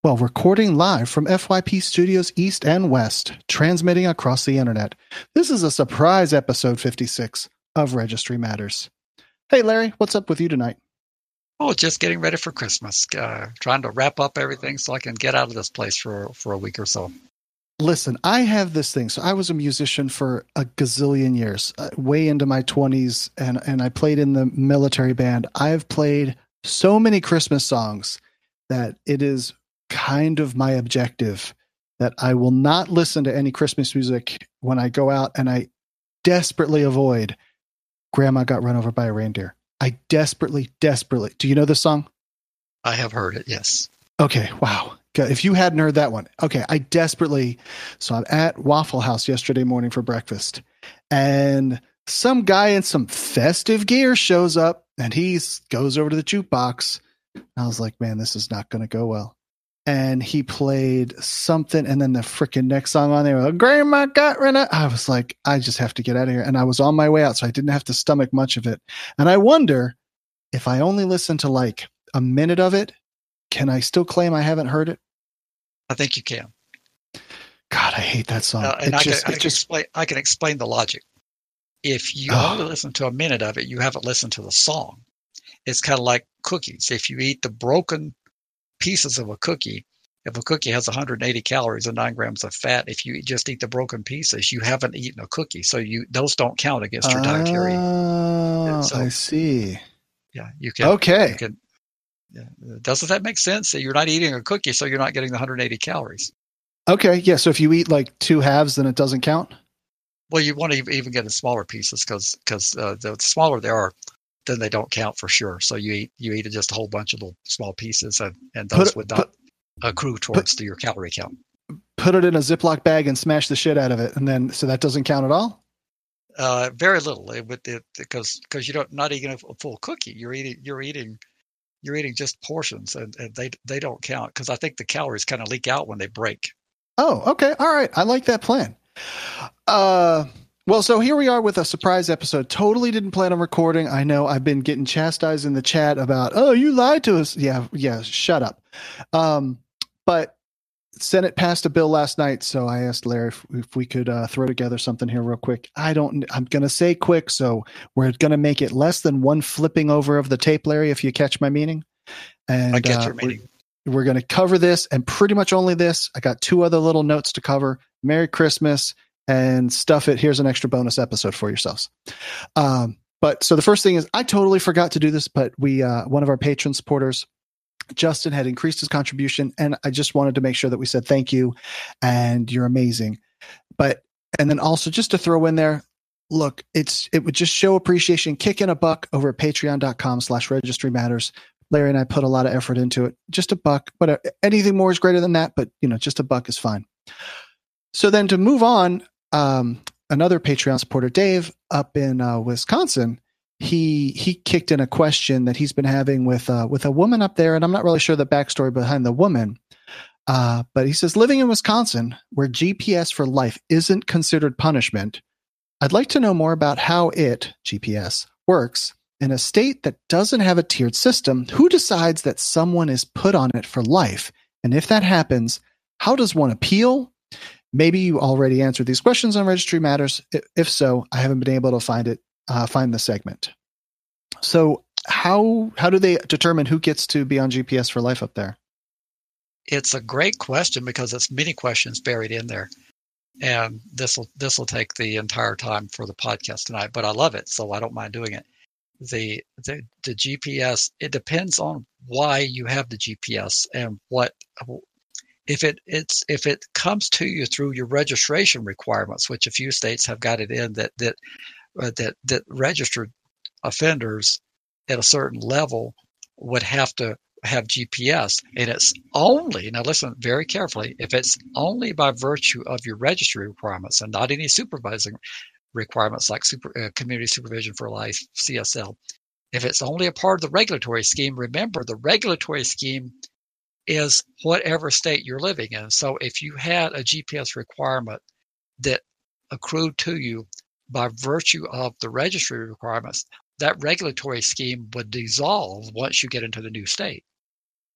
Well, recording live from FYP Studios East and West, transmitting across the internet. This is a surprise episode 56 of Registry Matters. Hey, Larry, what's up with you tonight? Oh, just getting ready for Christmas. Trying to wrap up everything so I can get out of this place for a week or so. Listen, I have this thing. So I was a musician for a gazillion years, way into my 20s, and I played in the military band. I've played so many Christmas songs that it is kind of my objective that I will not listen to any Christmas music when I go out, and I desperately avoid Grandma Got Run Over by a Reindeer. I desperately. Do you know this song? I have heard it, yes. Okay, wow. If you hadn't heard that one, okay, so I'm at Waffle House yesterday morning for breakfast, and some guy in some festive gear shows up, and he goes over to the jukebox. I was like, man, this is not going to go well. And he played something, and then the freaking next song on there, Grandma Got Run Over. I was like, I just have to get out of here. And I was on my way out, so I didn't have to stomach much of it. And I wonder if I only listen to like a minute of it, can I still claim I haven't heard it? I think you can. God, I hate that song. And I can explain the logic. If you only listen to a minute of it, you haven't listened to the song. It's kind of like cookies. If you eat the broken pieces of a cookie, if a cookie has 180 calories and 9 grams of fat, if you just eat the broken pieces, you haven't eaten a cookie. So those don't count against your dietary. So, I see. Yeah, you can. Okay. You can, doesn't that make sense? You're not eating a cookie, so you're not getting the 180 calories. Okay, yeah. So if you eat like 2 halves, then it doesn't count? Well, you want to even get in smaller pieces because the smaller they are, then they don't count for sure. So you eat just a whole bunch of little small pieces, and those would not accrue towards your calorie count. Put it in a Ziploc bag and smash the shit out of it, and then so that doesn't count at all? Very little, because you're not eating a full cookie. You're eating just portions, and they don't count because I think the calories kind of leak out when they break. Oh, okay. All right. I like that plan. Well, so here we are with a surprise episode. Totally didn't plan on recording. I know I've been getting chastised in the chat about, oh, you lied to us. Yeah, shut up. But Senate passed a bill last night, so I asked Larry if we could throw together something here real quick. I'm going to say quick, so we're going to make it less than one flipping over of the tape, Larry, if you catch my meaning. And I get your meaning. We're going to cover this and pretty much only this. I got 2 other little notes to cover. Merry Christmas and stuff it. Here's an extra bonus episode for yourselves. But so the first thing is I totally forgot to do this, but we one of our patron supporters, Justin, had increased his contribution, and I just wanted to make sure that we said thank you and you're amazing. And then also just to throw in there, look, it would just show appreciation. Kick in $1 over at patreon.com/registry matters. Larry and I put a lot of effort into it. Just $1, but anything more is greater than that. But just $1 is fine. So then to move on, another Patreon supporter, Dave, up in Wisconsin, he kicked in a question that he's been having with a woman up there, and I'm not really sure the backstory behind the woman. But he says, living in Wisconsin, where GPS for life isn't considered punishment, I'd like to know more about how GPS, works. In a state that doesn't have a tiered system, who decides that someone is put on it for life? And if that happens, how does one appeal? Maybe you already answered these questions on Registry Matters. If so, I haven't been able to find the segment. So how do they determine who gets to be on GPS for life up there? It's a great question because it's many questions buried in there. And this will take the entire time for the podcast tonight, but I love it, so I don't mind doing it. The GPS, it depends on why you have the GPS and what if it comes to you through your registration requirements, which a few states have got it in that registered offenders at a certain level would have to have GPS, and it's only, now listen very carefully, if it's only by virtue of your registry requirements and not any supervising requirements like community supervision for life, CSL. If it's only a part of the regulatory scheme, remember the regulatory scheme is whatever state you're living in. So if you had a GPS requirement that accrued to you by virtue of the registry requirements, that regulatory scheme would dissolve once you get into the new state.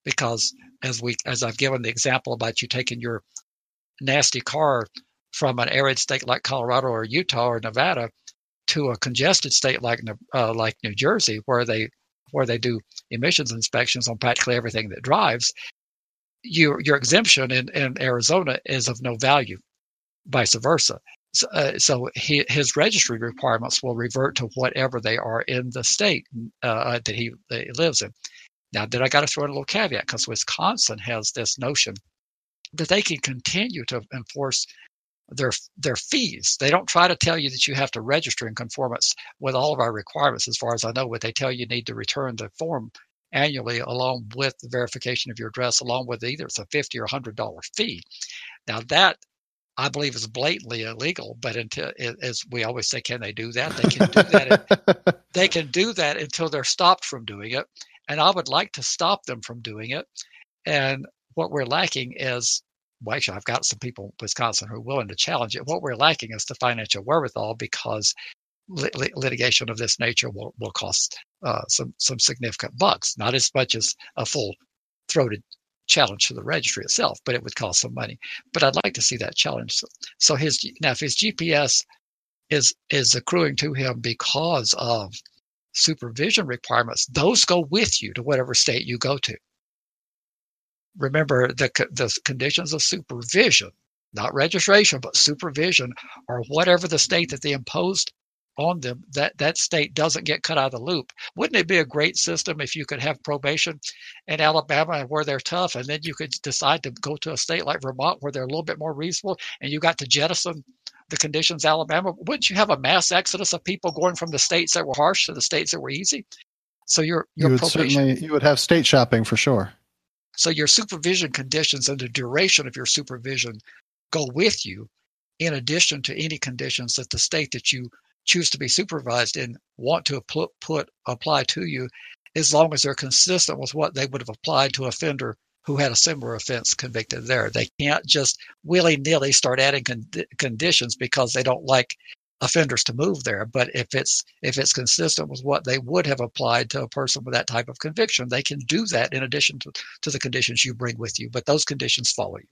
because as I've given the example about you taking your nasty car from an arid state like Colorado or Utah or Nevada to a congested state like New Jersey, where they do emissions inspections on practically everything that drives, your exemption in Arizona is of no value, vice versa. So his registry requirements will revert to whatever they are in the state that he lives in. Now, then I got to throw in a little caveat, because Wisconsin has this notion that they can continue to enforce their fees. They don't try to tell you that you have to register in conformance with all of our requirements. As far as I know, what they tell you need to return the form annually along with the verification of your address, along with either it's a $50 or $100 fee. Now that, I believe, is blatantly illegal, but until, as we always say, can they do that? They can do that. They can do that until they're stopped from doing it. And I would like to stop them from doing it. And what we're lacking is, well, actually, I've got some people in Wisconsin who are willing to challenge it. What we're lacking is the financial wherewithal, because litigation of this nature will cost some significant bucks, not as much as a full-throated challenge to the registry itself, but it would cost some money. But I'd like to see that challenge. So if his GPS is accruing to him because of supervision requirements, those go with you to whatever state you go to. Remember, the conditions of supervision, not registration, but supervision, are whatever the state that they imposed on them, that state doesn't get cut out of the loop. Wouldn't it be a great system if you could have probation in Alabama where they're tough, and then you could decide to go to a state like Vermont where they're a little bit more reasonable, and you got to jettison the conditions Alabama? Wouldn't you have a mass exodus of people going from the states that were harsh to the states that were easy? So you would have state shopping for sure. So your supervision conditions and the duration of your supervision go with you, in addition to any conditions that the state that you choose to be supervised in want to apply to you, as long as they're consistent with what they would have applied to an offender who had a similar offense convicted there. They can't just willy-nilly start adding conditions because they don't like offenders to move there. But if it's consistent with what they would have applied to a person with that type of conviction, they can do that in addition to the conditions you bring with you. But those conditions follow you.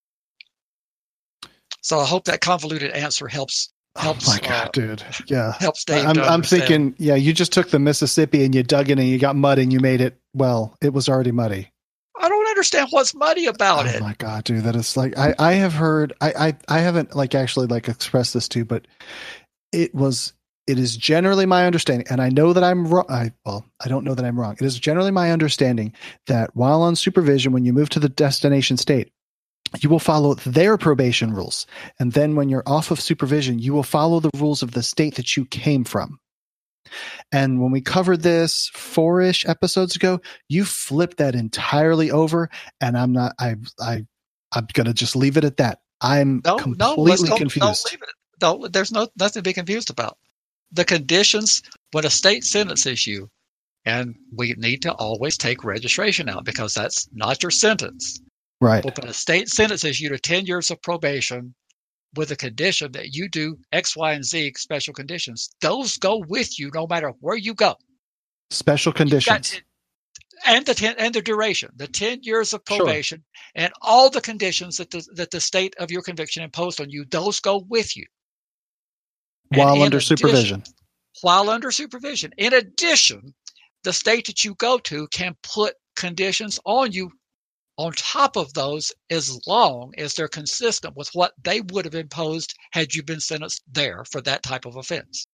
So I hope that convoluted answer helps. Oh my God, dude! Yeah, helps Dave. I'm thinking, yeah, you just took the Mississippi and you dug in and you got mud and you made it. Well, it was already muddy. I don't understand what's muddy about it. Oh my God, dude, that is like I have heard. I haven't actually expressed this to you, but it is generally my understanding, and I know that I'm wrong. I don't know that I'm wrong. It is generally my understanding that while on supervision, when you move to the destination state, you will follow their probation rules. And then when you're off of supervision, you will follow the rules of the state that you came from. And when we covered this 4-ish episodes ago, you flipped that entirely over. And I'm going to just leave it at that. I'm completely confused. Don't leave it. No, there's nothing to be confused about. The conditions, when a state sentences you, and we need to always take registration out because that's not your sentence. Right. But when a state sentences you to 10 years of probation with a condition that you do X, Y, and Z special conditions, those go with you no matter where you go. Special conditions. And the duration, the 10 years of probation, sure, and all the conditions that the state of your conviction imposed on you, those go with you. While under supervision. While under supervision. In addition, the state that you go to can put conditions on you on top of those, as long as they're consistent with what they would have imposed had you been sentenced there for that type of offense.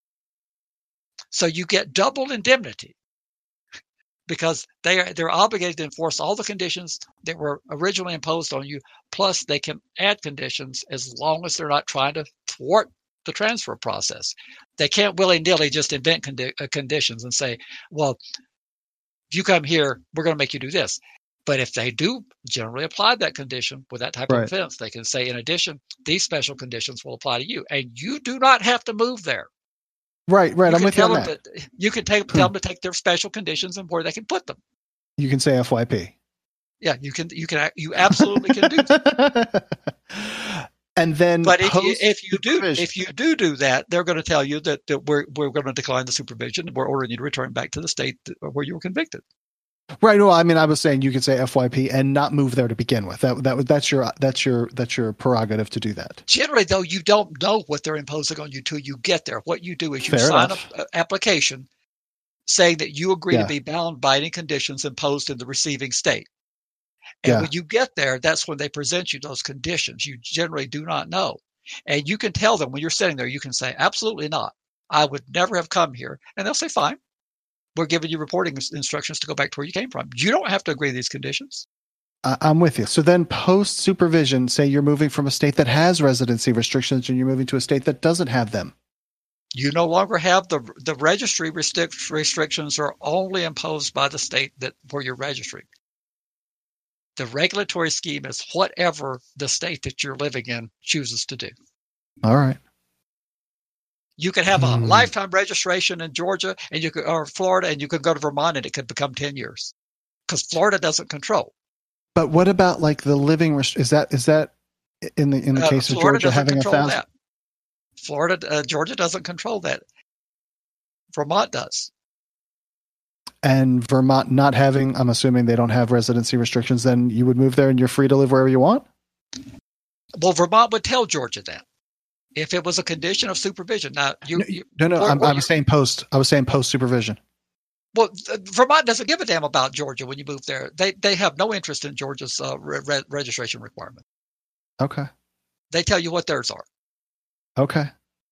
So you get double indemnity because they're obligated to enforce all the conditions that were originally imposed on you, plus they can add conditions as long as they're not trying to thwart the transfer process. They can't willy-nilly just invent conditions and say, well, if you come here, we're going to make you do this. But if they do generally apply that condition with that type of offense, they can say, in addition, these special conditions will apply to you. And you do not have to move there. Right. I'm with you on that. You can tell them to take their special conditions and where they can put them. You can say FYP. Yeah, you absolutely can do that. And then, but if you do that, they're going to tell you that we're going to decline the supervision. We're ordering you to return back to the state where you were convicted. Right. Well, I mean, I was saying you could say FYP and not move there to begin with. That's your prerogative to do that. Generally, though, you don't know what they're imposing on you till you get there. What you do is you Fair sign enough. an application saying that you agree to Yeah. be bound by any conditions imposed in the receiving state. And Yeah. when you get there, that's when they present you those conditions. You generally do not know. And you can tell them when you're sitting there, you can say, absolutely not. I would never have come here. And they'll say, fine, we're giving you reporting instructions to go back to where you came from. You don't have to agree to these conditions. I'm with you. So then post supervision, say you're moving from a state that has residency restrictions and you're moving to a state that doesn't have them. You no longer have the registry restrictions are only imposed by the state where you're registering. The regulatory scheme is whatever the state that you're living in chooses to do. All right. You could have a lifetime registration in Georgia or Florida, and you could go to Vermont and it could become 10 years because Florida doesn't control. But what about like the living? Is that in the case of Florida Georgia having 1,000? That. Florida, Georgia doesn't control that. Vermont does. And Vermont not having, I'm assuming they don't have residency restrictions. Then you would move there and you're free to live wherever you want. Well, Vermont would tell Georgia that if it was a condition of supervision. Now, I was saying post supervision. Well, Vermont doesn't give a damn about Georgia when you move there. They have no interest in Georgia's registration requirement. Okay. They tell you what theirs are. Okay.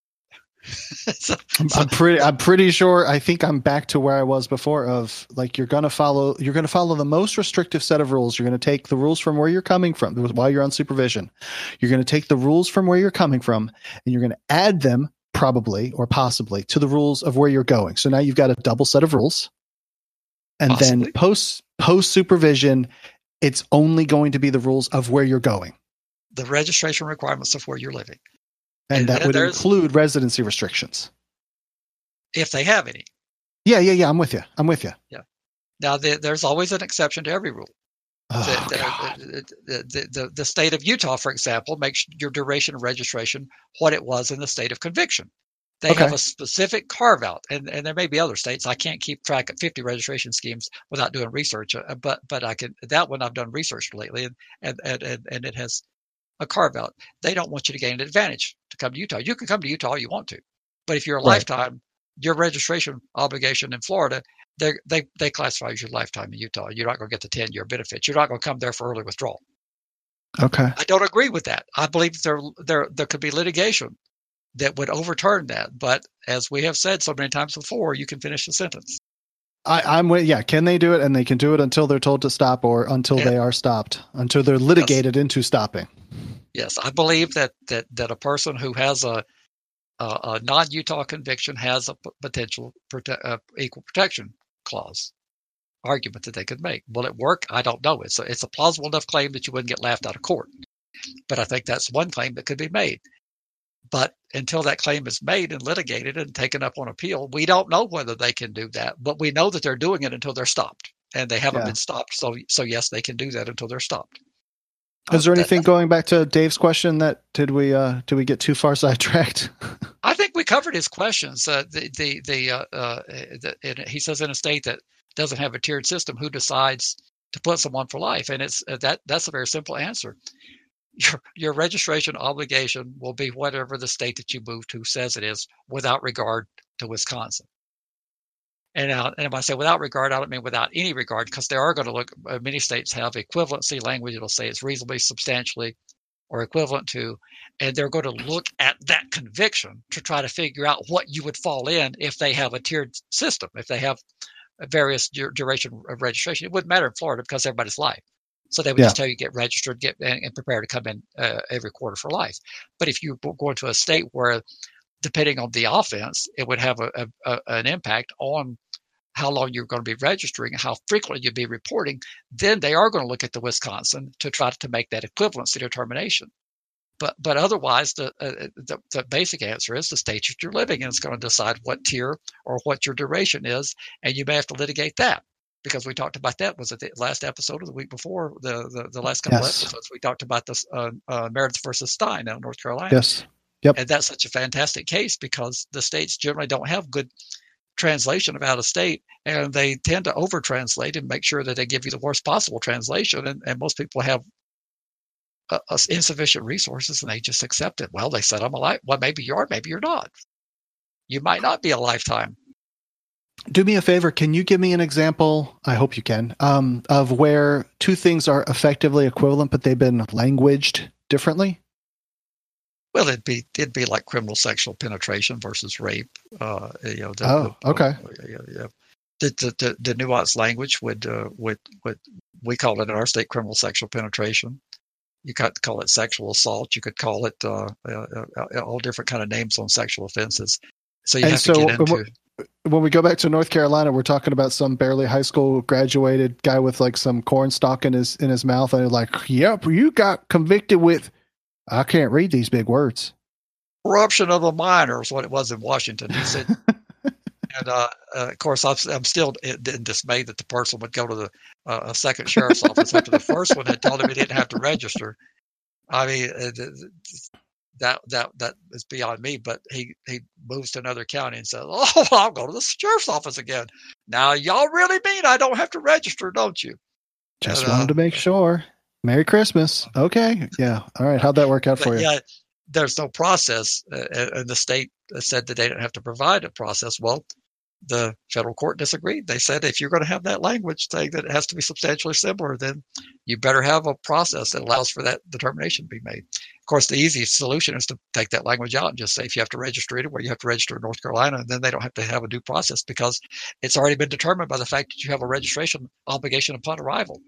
I'm pretty sure. I think I'm back to where I was before. Of like you're going to follow the most restrictive set of rules. You're going to take the rules from where you're coming from while you're on supervision. You're going to take the rules from where you're coming from, and you're going to add them probably or possibly to the rules of where you're going. So now you've got a double set of rules. And possibly. Then post supervision, it's only going to be the rules of where you're going. The registration requirements of where you're living. And that would include residency restrictions. If they have any. Yeah. I'm with you. Yeah. Now, there's always an exception to every rule. The state of Utah, for example, makes your duration of registration what it was in the state of conviction. They have a specific carve out, and there may be other states. I can't keep track of 50 registration schemes without doing research, but I can. That one I've done research lately, and it has a carve out. They don't want you to gain an advantage to come to Utah. You can come to Utah all you want to, but if you're a lifetime, your registration obligation in Florida, they classify as your lifetime in Utah. You're not going to get the 10-year benefits. You're not going to come there for early withdrawal. Okay. I don't agree with that. I believe there could be litigation that would overturn that. But as we have said so many times before, you can finish the sentence. I'm with, can they do it? And they can do it until they're told to stop or until they are stopped, until they're litigated into stopping. Yes. I believe that a person who has a non-Utah conviction has a potential equal protection clause argument that they could make. Will it work? I don't know. It's a plausible enough claim that you wouldn't get laughed out of court. But I think that's one claim that could be made. But until that claim is made and litigated and taken up on appeal, we don't know whether they can do that. But we know that they're doing it until they're stopped, and they haven't been stopped. So yes, they can do that until they're stopped. Is there anything going back to Dave's question that did we get too far sidetracked? I think we covered his questions. He says in a state that doesn't have a tiered system, who decides to put someone for life? And it's that's a very simple answer. Your registration obligation will be whatever the state that you move to says it is, without regard to Wisconsin. And when I say without regard, I don't mean without any regard, because they are going to look. Many states have equivalency language. It'll say it's reasonably, substantially, or equivalent to, and they're going to look at that conviction to try to figure out what you would fall in if they have a tiered system. If they have a various duration of registration, it wouldn't matter in Florida because everybody's life. So they would just tell you get registered, and prepare to come in every quarter for life. But if you go into a state where, depending on the offense, it would have an impact on how long you're going to be registering and how frequently you'd be reporting, then they are going to look at the Wisconsin to try to make that equivalency determination. But otherwise, the basic answer is the state that you're living in is going to decide what tier or what your duration is, and you may have to litigate that. Because we talked about that, was it the last episode or the week before, the last couple of episodes, we talked about this Meredith versus Stein out of North Carolina. Yes. Yep. And that's such a fantastic case because the states generally don't have good translation of out of state, and they tend to over translate and make sure that they give you the worst possible translation. And most people have insufficient resources, and they just accept it. Well, they said I'm alive. Well, maybe you are, maybe you're not. You might not be a lifetime. Do me a favor. Can you give me an example? I hope you can, of where two things are effectively equivalent, but they've been languaged differently? Well, it'd be like criminal sexual penetration versus rape. Okay. The nuanced language would we call it in our state criminal sexual penetration. You could call it sexual assault. You could call it all different kind of names on sexual offenses. So you have to get into. When we go back to North Carolina, we're talking about some barely high school graduated guy with like some corn stalk in his mouth, and they're like, "Yep, you got convicted with." I can't read these big words. Corruption of a minor is what it was in Washington. He said, and of course, I'm still dismayed that the person would go to the a second sheriff's office after the first one had told him he didn't have to register. I mean, that is beyond me. But he moves to another county and says, "Oh, I'll go to the sheriff's office again. Now, y'all really mean I don't have to register, don't you?" Just wanted to make sure. Merry Christmas. Okay. Yeah. All right. How'd that work out for you? Yeah, there's no process. And the state said that they didn't have to provide a process. Well, the federal court disagreed. They said if you're going to have that language saying that it has to be substantially similar, then you better have a process that allows for that determination to be made. Of course, the easiest solution is to take that language out and just say if you have to register anywhere, you have to register in North Carolina, and then they don't have to have a due process because it's already been determined by the fact that you have a registration obligation upon arrival.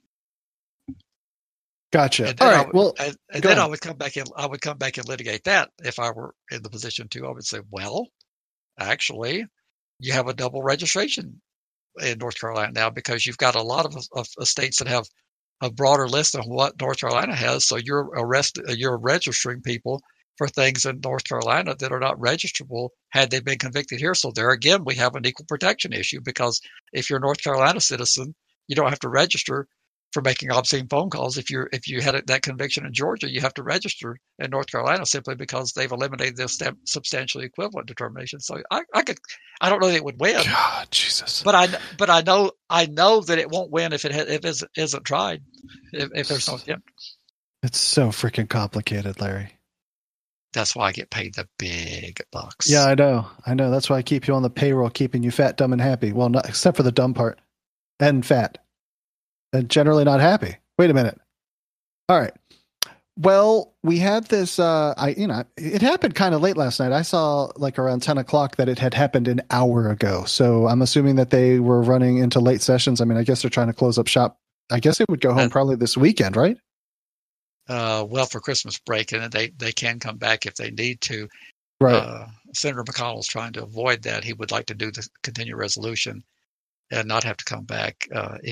Gotcha. All right. I would come back and litigate that if I were in the position to. I would say, well, actually, you have a double registration in North Carolina now because you've got a lot of states that have a broader list than what North Carolina has. So you're registering people for things in North Carolina that are not registrable had they been convicted here. So there again, we have an equal protection issue because if you're a North Carolina citizen, you don't have to register for making obscene phone calls. If you had that conviction in Georgia, you have to register in North Carolina simply because they've eliminated this substantially equivalent determination. So I don't know that it would win. God, Jesus. But I know that it won't win if it isn't tried. If there's no attempt. It's so freaking complicated, Larry. That's why I get paid the big bucks. Yeah, I know. That's why I keep you on the payroll, keeping you fat, dumb, and happy. Well, not except for the dumb part and fat. And generally not happy. Wait a minute. All right. Well, we had this, it happened kind of late last night. I saw like around 10 o'clock that it had happened an hour ago. So I'm assuming that they were running into late sessions. I mean, I guess they're trying to close up shop. I guess they would go home probably this weekend, right? Well, for Christmas break, and they can come back if they need to. Right. Senator McConnell's trying to avoid that. He would like to do the continued resolution and not have to come back.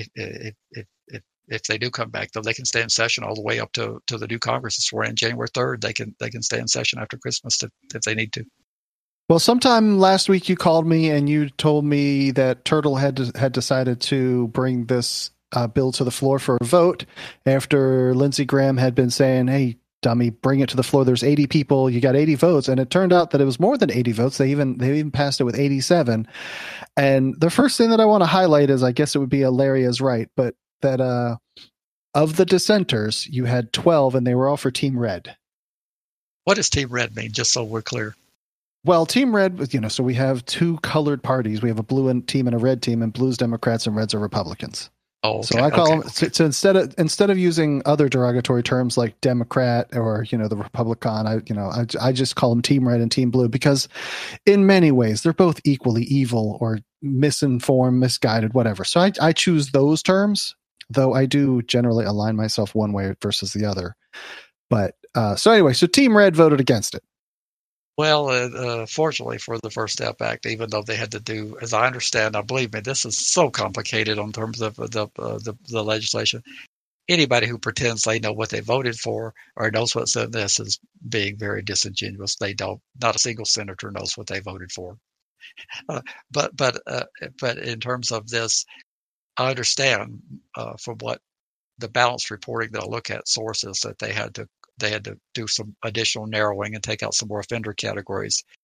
If they do come back, though, they can stay in session all the way up to the new Congress is sworn in January 3rd. They can stay in session after Christmas if they need to. Well, sometime last week you called me and you told me that Turtle had decided to bring this bill to the floor for a vote after Lindsey Graham had been saying, "Hey, dummy, bring it to the floor. There's 80 people. You got 80 votes." And it turned out that it was more than 80 votes. They even passed it with 87. And the first thing that I want to highlight is, I guess it would be Larry is right, but that of the dissenters, you had 12 and they were all for Team Red. What does Team Red mean? Just so we're clear. Well, Team Red, so we have two colored parties. We have a blue team and a red team, and blue's Democrats and reds are Republicans. Oh, okay. So I call them, so instead of using other derogatory terms like Democrat or, the Republican, I just call them Team Red and Team Blue because in many ways they're both equally evil or misinformed, misguided, whatever. So I choose those terms, though I do generally align myself one way versus the other. But so anyway, so Team Red voted against it. Well, fortunately for the First Step Act, even though they had to do, as I understand, now believe me, this is so complicated in terms of the legislation. Anybody who pretends they know what they voted for or knows what's in this is being very disingenuous. They don't. Not a single senator knows what they voted for. But in terms of this, I understand from what the balanced reporting that I look at sources that they had to do some additional narrowing and take out some more offender categories.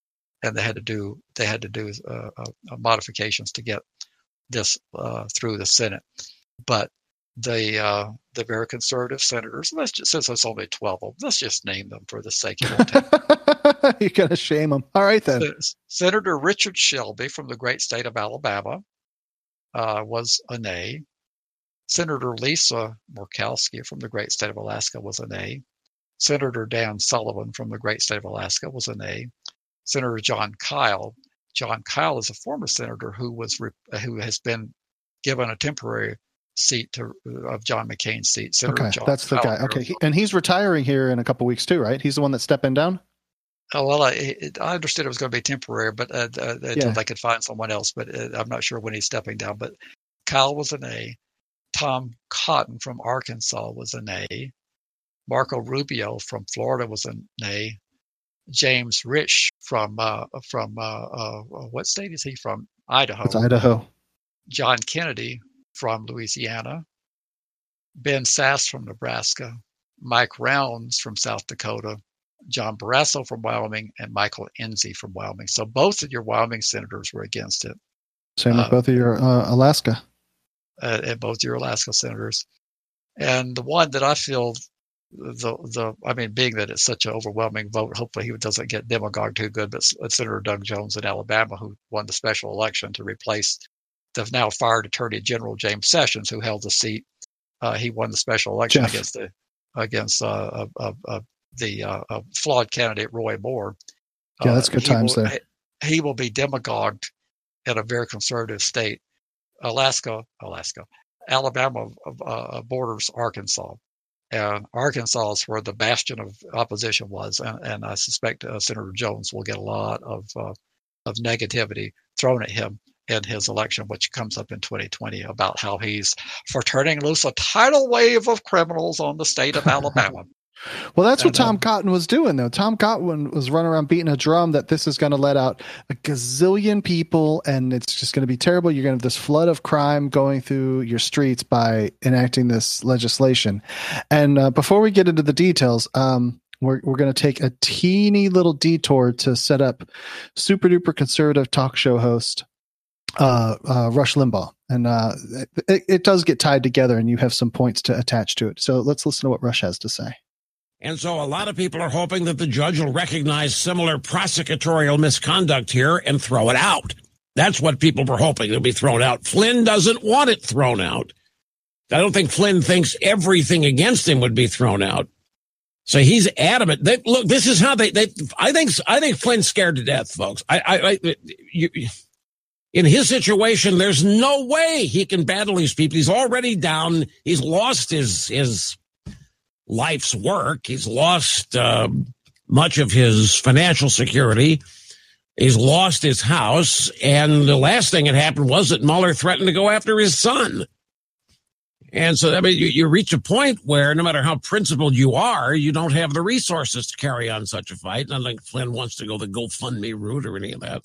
and they had to do modifications to get this through the Senate. But the very conservative senators, since it's only 12 of them, let's just name them for the sake of it. You're gonna shame them. All right then. Senator Richard Shelby from the great state of Alabama was a nay. Senator Lisa Murkowski from the great state of Alaska was a nay. Senator Dan Sullivan from the great state of Alaska was a nay. Senator John Kyle. John Kyle is a former senator who has been given a temporary seat of John McCain's seat. Senator okay, John that's the Kyle, guy. Okay, and he's retiring here in a couple weeks too, right? He's the one that's stepping down. Oh, well, I understood it was going to be temporary, but until they could find someone else. But I'm not sure when he's stepping down. But Kyle was an A. Tom Cotton from Arkansas was an A. Marco Rubio from Florida was an A. James Rich from what state is he from? Idaho. It's Idaho. John Kennedy from Louisiana. Ben Sasse from Nebraska. Mike Rounds from South Dakota. John Barrasso from Wyoming, and Michael Enzi from Wyoming. So both of your Wyoming senators were against it. Same with both of your Alaska. And both your Alaska senators. And the one that I feel being that it's such an overwhelming vote, hopefully he doesn't get demagogued too good, but Senator Doug Jones in Alabama, who won the special election to replace the now fired Attorney General James Sessions, who held the seat. He won the special election against the flawed candidate Roy Moore. Yeah, that's good times there. He will be demagogued in a very conservative state. Alabama borders Arkansas, and Arkansas is where the bastion of opposition was, and I suspect Senator Jones will get a lot of negativity thrown at him in his election, which comes up in 2020, about how he's for turning loose a tidal wave of criminals on the state of Alabama. Well, that's what Tom Cotton was doing, though. Tom Cotton was running around beating a drum that this is going to let out a gazillion people, and it's just going to be terrible. You're going to have this flood of crime going through your streets by enacting this legislation. And before we get into the details, we're going to take a teeny little detour to set up super duper conservative talk show host Rush Limbaugh. And it does get tied together, and you have some points to attach to it. So let's listen to what Rush has to say. And so a lot of people are hoping that the judge will recognize similar prosecutorial misconduct here and throw it out. That's what people were hoping. It'll be thrown out. Flynn doesn't want it thrown out. I don't think Flynn thinks everything against him would be thrown out. So he's adamant. Look, this is how I think Flynn's scared to death, folks. In his situation, there's no way he can battle these people. He's already down. He's lost his life's work. He's lost much of his financial security. He's lost his house. And the last thing that happened was that Mueller threatened to go after his son. And so, you reach a point where no matter how principled you are, you don't have the resources to carry on such a fight. Not like Flynn wants to go the GoFundMe route or any of that.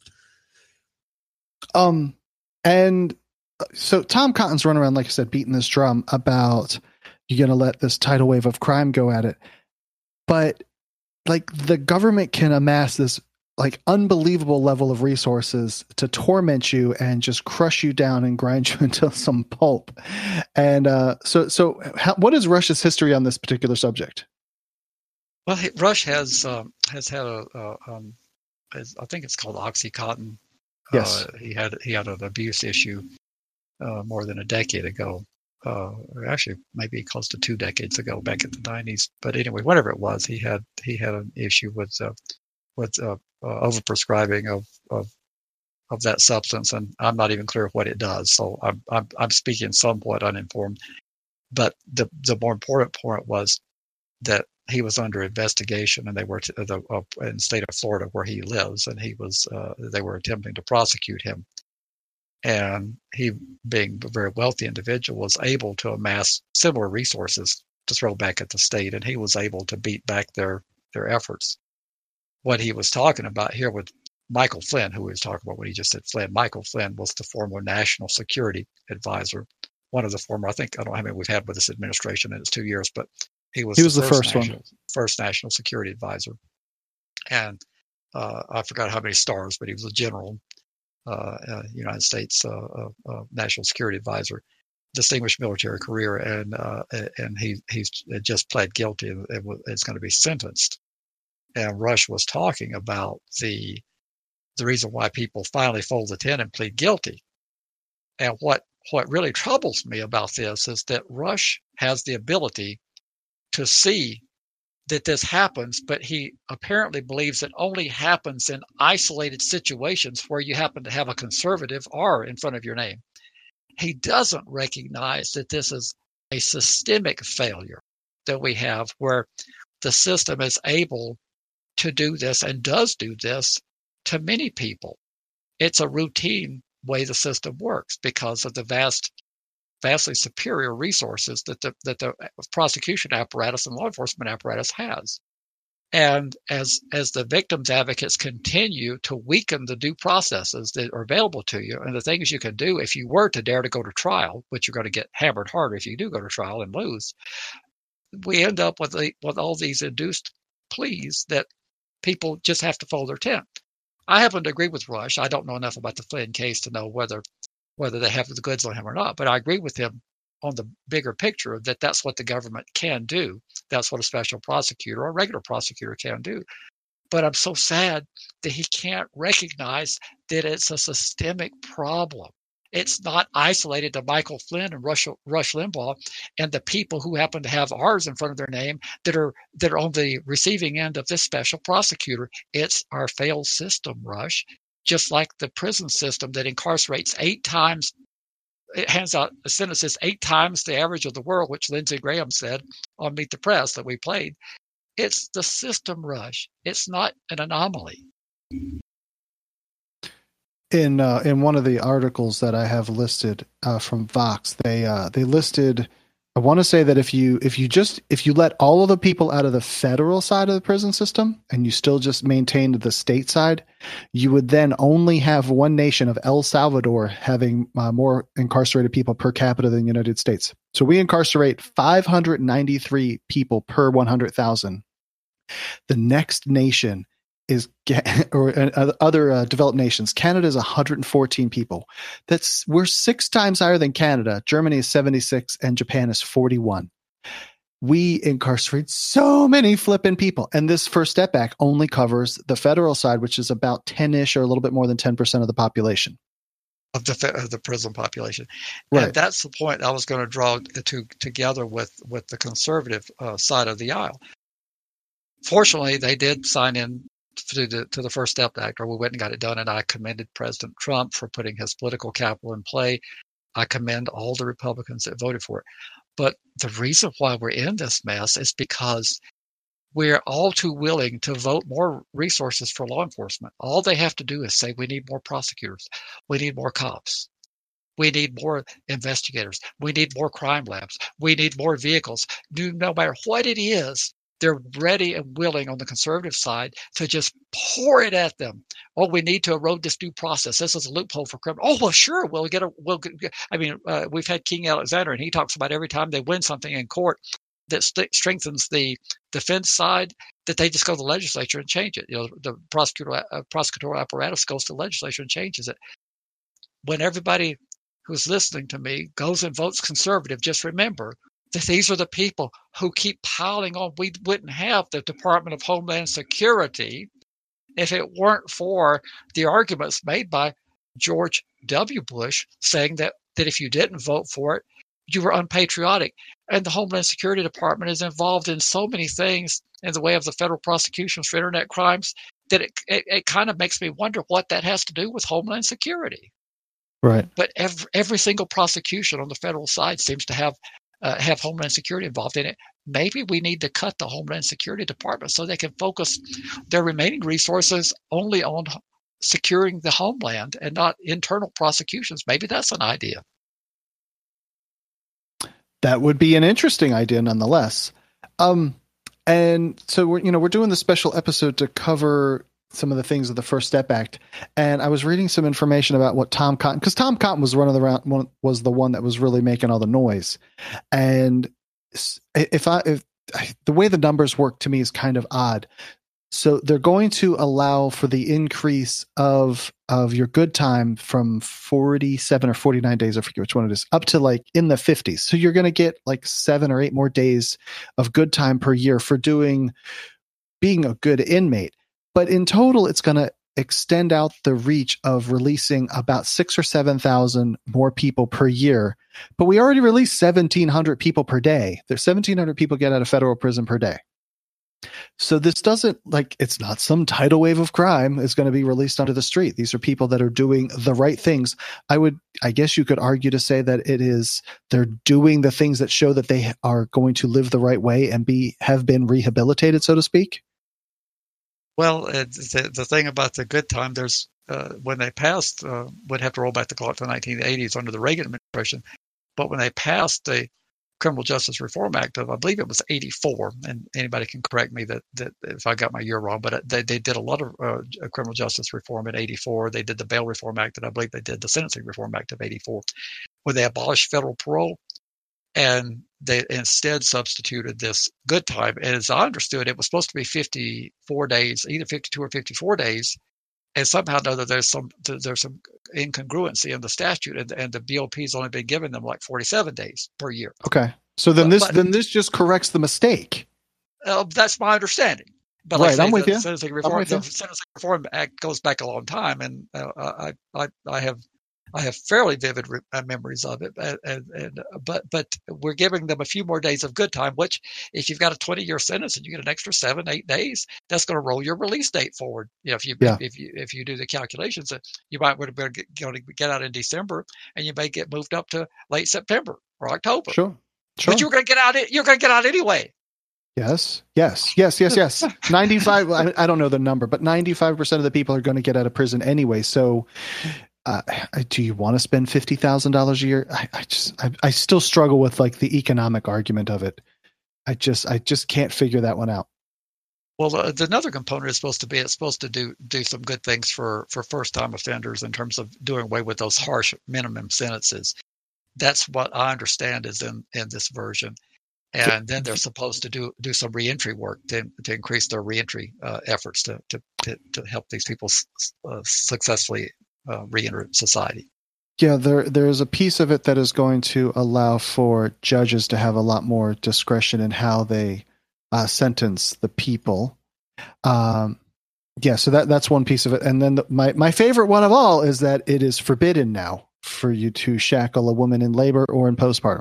And so Tom Cotton's running around, like I said, beating this drum about you're going to let this tidal wave of crime go at it. But like the government can amass this like unbelievable level of resources to torment you and just crush you down and grind you into some pulp. And what is Rush's history on this particular subject? Well, Rush has had I think it's called OxyContin. Yes. He had an abuse issue more than a decade ago. Actually, maybe close to 2 decades ago, back in the 90s. But anyway, whatever it was, he had an issue with overprescribing of that substance, and I'm not even clear what it does. So I'm speaking somewhat uninformed. But the more important point was that he was under investigation, and they were in the state of Florida where he lives, and they were attempting to prosecute him. And he, being a very wealthy individual, was able to amass similar resources to throw back at the state, and he was able to beat back their efforts. What he was talking about here with Michael Flynn, who he was talking about when he just said Flynn, Michael Flynn was the former national security advisor, one of the former, I don't know how many we've had with this administration in its 2 years, but he was the first national security advisor. And I forgot how many stars, but he was a general, United States National Security Advisor, distinguished military career, and he's just pled guilty and is going to be sentenced. And Rush was talking about the reason why people finally fold the tent and plead guilty. And what really troubles me about this is that Rush has the ability to see that this happens, but he apparently believes it only happens in isolated situations where you happen to have a conservative R in front of your name. He doesn't recognize that this is a systemic failure that we have, where the system is able to do this and does do this to many people. It's a routine way the system works because of the vastly superior resources that the prosecution apparatus and law enforcement apparatus has. And as the victims advocates continue to weaken the due processes that are available to you and the things you can do if you were to dare to go to trial, which you're going to get hammered harder if you do go to trial and lose, we end up with all these induced pleas that people just have to fold their tent. I happen to agree with Rush. I don't know enough about the Flynn case to know whether they have the goods on him or not, but I agree with him on the bigger picture that that's what the government can do. That's what a special prosecutor or a regular prosecutor can do. But I'm so sad that he can't recognize that it's a systemic problem. It's not isolated to Michael Flynn and Rush Limbaugh and the people who happen to have R's in front of their name that are on the receiving end of this special prosecutor. It's our failed system, Rush. Just like the prison system that incarcerates 8 times, it hands out sentences 8 times the average of the world, which Lindsey Graham said on Meet the Press that we played. It's the system, Rush. It's not an anomaly. In one of the articles that I have listed from Vox, they listed. I want to say that if you let all of the people out of the federal side of the prison system and you still just maintained the state side, you would then only have one nation of El Salvador having more incarcerated people per capita than the United States. So we incarcerate 593 people per 100,000. The next nation is other developed nations. Canada is 114 people. We're 6 times higher than Canada. Germany is 76 and Japan is 41. We incarcerate so many flipping people. And this First Step Act only covers the federal side, which is about 10-ish or a little bit more than 10% of the population. Of the prison population. Right. And that's the point I was going to draw together with the conservative side of the aisle. Fortunately, they did sign in to the First Step Act, or we went and got it done, and I commended President Trump for putting his political capital in play. I commend all the Republicans that voted for it. But the reason why we're in this mess is because we're all too willing to vote more resources for law enforcement. All they have to do is say, we need more prosecutors. We need more cops. We need more investigators. We need more crime labs. We need more vehicles. No matter what it is, they're ready and willing on the conservative side to just pour it at them. Oh, we need to erode this due process. This is a loophole for criminals. Oh, well, sure. We've had King Alexander, and he talks about every time they win something in court that strengthens the defense side, that they just go to the legislature and change it. The prosecutorial apparatus goes to the legislature and changes it. When everybody who's listening to me goes and votes conservative, just remember that these are the people who keep piling on. We wouldn't have the Department of Homeland Security if it weren't for the arguments made by George W. Bush saying that if you didn't vote for it, you were unpatriotic. And the Homeland Security Department is involved in so many things in the way of the federal prosecutions for internet crimes that it kind of makes me wonder what that has to do with Homeland Security. Right. But every single prosecution on the federal side seems to have Homeland Security involved in it. Maybe we need to cut the Homeland Security Department so they can focus their remaining resources only on securing the homeland and not internal prosecutions. Maybe that's an idea. That would be an interesting idea nonetheless. And so we're doing this special episode to cover some of the things of the First Step Act. And I was reading some information about what Tom Cotton, because Tom Cotton was was the one that was really making all the noise. And if the way the numbers work to me is kind of odd. So they're going to allow for the increase of your good time from 47 or 49 days, I forget which one it is, up to like in the 50s. So you're going to get like 7 or 8 more days of good time per year for being a good inmate. But in total, it's going to extend out the reach of releasing about 6,000 or 7,000 more people per year. But we already release 1,700 people per day. There's 1,700 people get out of federal prison per day. So this doesn't, like, it's not some tidal wave of crime is going to be released onto the street. These are people that are doing the right things. I guess you could argue to say that they're doing the things that show that they are going to live the right way and have been rehabilitated, so to speak. Well, the thing about the good time, there's when they passed, would have to roll back the clock to the 1980s under the Reagan administration, but when they passed the Criminal Justice Reform Act of, I believe it was 84, and anybody can correct me that if I got my year wrong, but they did a lot of criminal justice reform in 84. They did the Bail Reform Act, and I believe they did the Sentencing Reform Act of 84, where they abolished federal parole, and they instead substituted this good time. And as I understood, it was supposed to be 54 days, either 52 or 54 days, and somehow or other there's some incongruency in the statute, and the BOP's only been giving them like 47 days per year. Okay, so then this just corrects the mistake. That's my understanding. But right, I'm with you. The Sentencing Reform Act goes back a long time, and I have fairly vivid memories of it, but we're giving them a few more days of good time, which if you've got a 20-year sentence and you get an extra 7-8 days, that's going to roll your release date forward. If you do the calculations, you might would have been going to get out in December, and you may get moved up to late September or October. Sure. But you're going to get out. You're going to get out anyway. Yes. 95. I don't know the number, but 95% of the people are going to get out of prison anyway. So. Do you want to spend $50,000 a year? I still struggle with like the economic argument of it. I just can't figure that one out. Well, another component is supposed to do some good things for first time offenders in terms of doing away with those harsh minimum sentences. That's what I understand is in this version. And then they're supposed to do some reentry work to increase their reentry efforts to help these people successfully re-enter society. Yeah, there's a piece of it that is going to allow for judges to have a lot more discretion in how they sentence the people. So that's one piece of it. And then my favorite one of all is that it is forbidden now for you to shackle a woman in labor or in postpartum.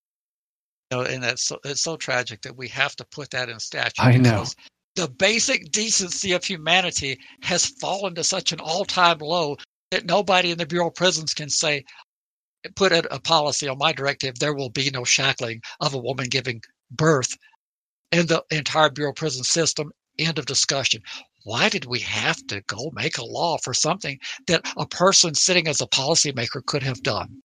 And it's so tragic that we have to put that in statute. I know. The basic decency of humanity has fallen to such an all-time low that nobody in the Bureau of Prisons can say, put a policy on my directive, there will be no shackling of a woman giving birth in the entire Bureau of Prisons system. End of discussion. Why did we have to go make a law for something that a person sitting as a policymaker could have done?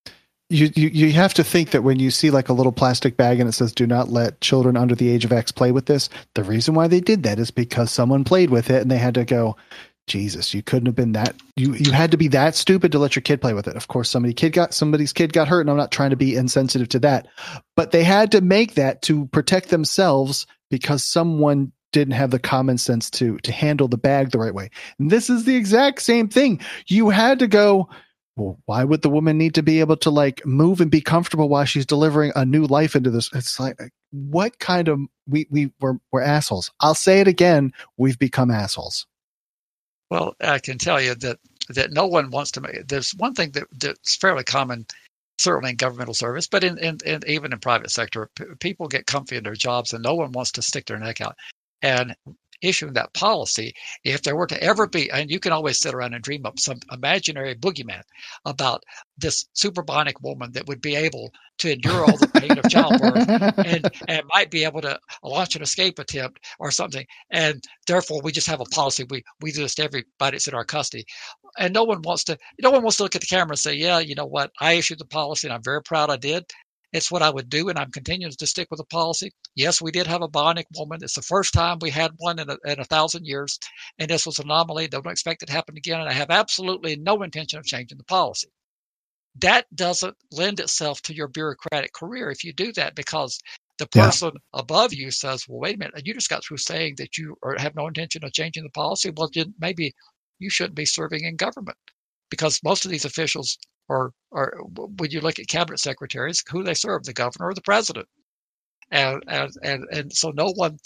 You have to think that when you see like a little plastic bag and it says, do not let children under the age of X play with this, the reason why they did that is because someone played with it and they had to go, Jesus, you couldn't have been that. You had to be that stupid to let your kid play with it. Of course, somebody's kid got hurt, and I'm not trying to be insensitive to that, but they had to make that to protect themselves because someone didn't have the common sense to handle the bag the right way. And this is the exact same thing. You had to go, well, why would the woman need to be able to like move and be comfortable while she's delivering a new life into this? It's like, what kind of we're assholes. I'll say it again. We've become assholes. Well, I can tell you that no one wants to make. There's one thing that's fairly common, certainly in governmental service, but in even in private sector, people get comfy in their jobs, and no one wants to stick their neck out. And issuing that policy, if there were to ever be, and you can always sit around and dream up some imaginary boogeyman about this superbonic woman that would be able to endure all the pain of childbirth and might be able to launch an escape attempt or something. And therefore we just have a policy. We do this to everybody that's in our custody. And no one wants to look at the camera and say, yeah, you know what? I issued the policy and I'm very proud I did. It's what I would do, and I'm continuing to stick with the policy. Yes, we did have a bionic woman. It's the first time we had one in 1,000 years, and this was an anomaly. Don't expect it to happen again, and I have absolutely no intention of changing the policy. That doesn't lend itself to your bureaucratic career if you do that, because The person above you says, well, wait a minute, you just got through saying that you have no intention of changing the policy. Well, then maybe you shouldn't be serving in government, because most of these officials are when you look at cabinet secretaries, who they serve, the governor or the president. And so no one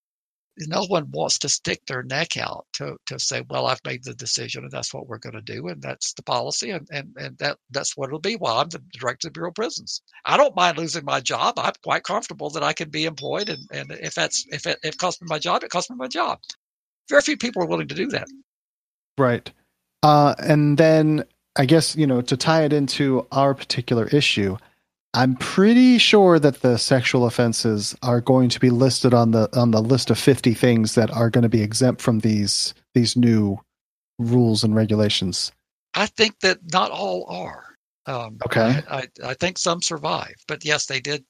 wants to stick their neck out to say, well, I've made the decision and that's what we're going to do, and that's the policy, and that's what it'll be while I'm the director of the Bureau of Prisons. I don't mind losing my job. I'm quite comfortable that I can be employed, and if it costs me my job, it costs me my job. Very few people are willing to do that. Right. And then I guess, to tie it into our particular issue, I'm pretty sure that the sexual offenses are going to be listed on the list of 50 things that are going to be exempt from these new rules and regulations. I think that not all are. Okay. I think some survive, but yes, they did.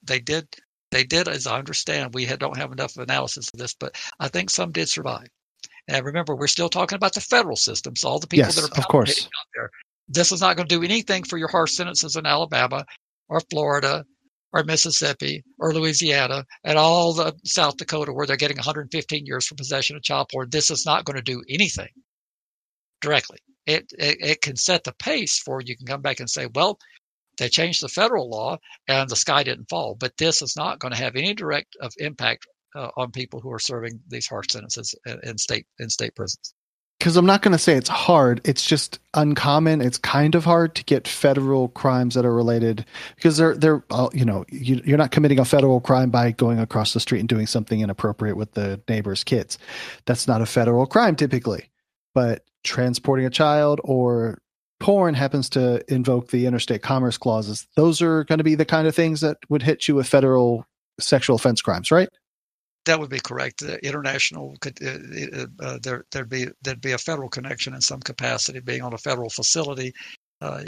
As I understand, we don't have enough analysis of this, but I think some did survive. And remember, we're still talking about the federal system, so all the people that are of course out there. This is not going to do anything for your harsh sentences in Alabama or Florida or Mississippi or Louisiana and all the South Dakota where they're getting 115 years for possession of child porn. This is not going to do anything directly. It can set the pace for you can come back and say, well, they changed the federal law and the sky didn't fall. But this is not going to have any direct impact on people who are serving these harsh sentences in state prisons. Because I'm not going to say it's hard. It's just uncommon. It's kind of hard to get federal crimes that are related, because you're not committing a federal crime by going across the street and doing something inappropriate with the neighbor's kids. That's not a federal crime typically. But transporting a child or porn happens to invoke the interstate commerce clauses. Those are going to be the kind of things that would hit you with federal sexual offense crimes, right? That would be correct. International, there'd be a federal connection in some capacity, being on a federal facility. Right.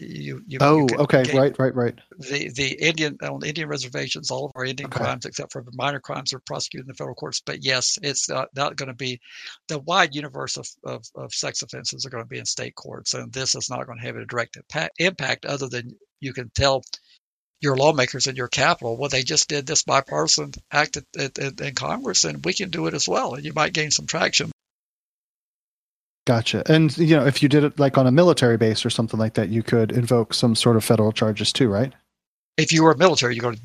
The Indian reservations, all of our Indian crimes, except for minor crimes, are prosecuted in the federal courts. But yes, it's not going to be the wide universe of sex offenses are going to be in state courts, and this is not going to have a direct impact other than you can tell your lawmakers in your capital, well, they just did this bipartisan act in Congress, and we can do it as well, and you might gain some traction. Gotcha. And if you did it like on a military base or something like that, you could invoke some sort of federal charges too, right? If you were military, you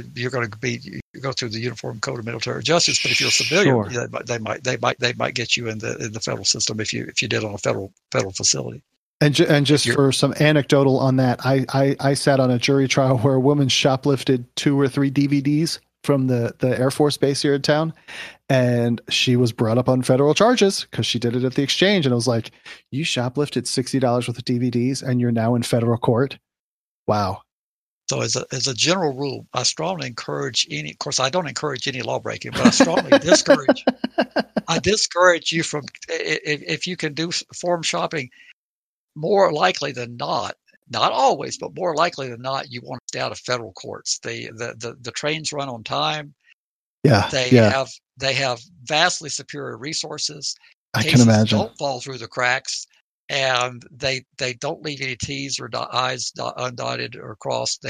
go through the Uniform Code of Military Justice. But if you're a civilian, sure, they might get you in the federal system if you did on a federal facility. And just for some anecdotal on that, I sat on a jury trial where a woman shoplifted 2 or 3 DVDs from the Air Force base here in town, and she was brought up on federal charges because she did it at the exchange. And I was like, you shoplifted $60 worth of DVDs and you're now in federal court? Wow. So as a general rule, I strongly encourage of course, I don't encourage any law breaking, but I strongly discourage you from, if you can do forum shopping, more likely than not always, but more likely than not, you want to stay out of federal courts. The trains run on time. Yeah. They have vastly superior resources. I can imagine. Don't fall through the cracks, and they don't leave any T's or I's undotted or crossed.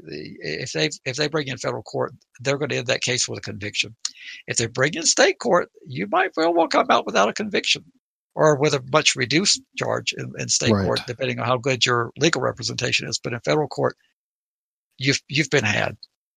If they bring in federal court, they're going to end that case with a conviction. If they bring in state court, you might very well come out without a conviction, or with a much reduced charge in state court, depending on how good your legal representation is. But in federal court, you've been had.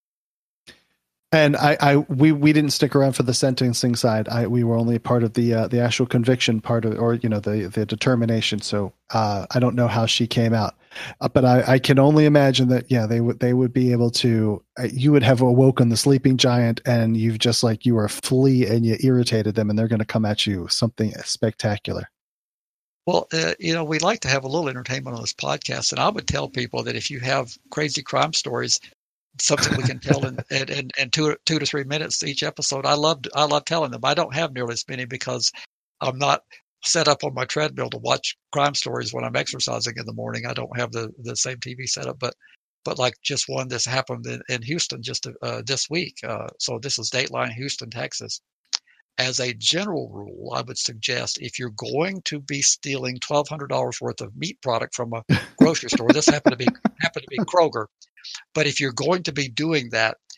And we didn't stick around for the sentencing side. We were only part of the actual conviction part of, or the determination. So I don't know how she came out, but I can only imagine that they would be able to. You would have awoken the sleeping giant, and you've just like you were a flea, and you irritated them, and they're going to come at you something spectacular. Well, we like to have a little entertainment on this podcast, and I would tell people that if you have crazy crime stories, something we can tell in 2 to 3 minutes each episode, I love telling them. I don't have nearly as many because I'm not set up on my treadmill to watch crime stories when I'm exercising in the morning. I don't have the same TV setup, but like just one that's happened in Houston just this week. So this is Dateline Houston, Texas. As a general rule, I would suggest if you're going to be stealing $1,200 worth of meat product from a grocery store, this happened to be Kroger. But if you're going to be doing that,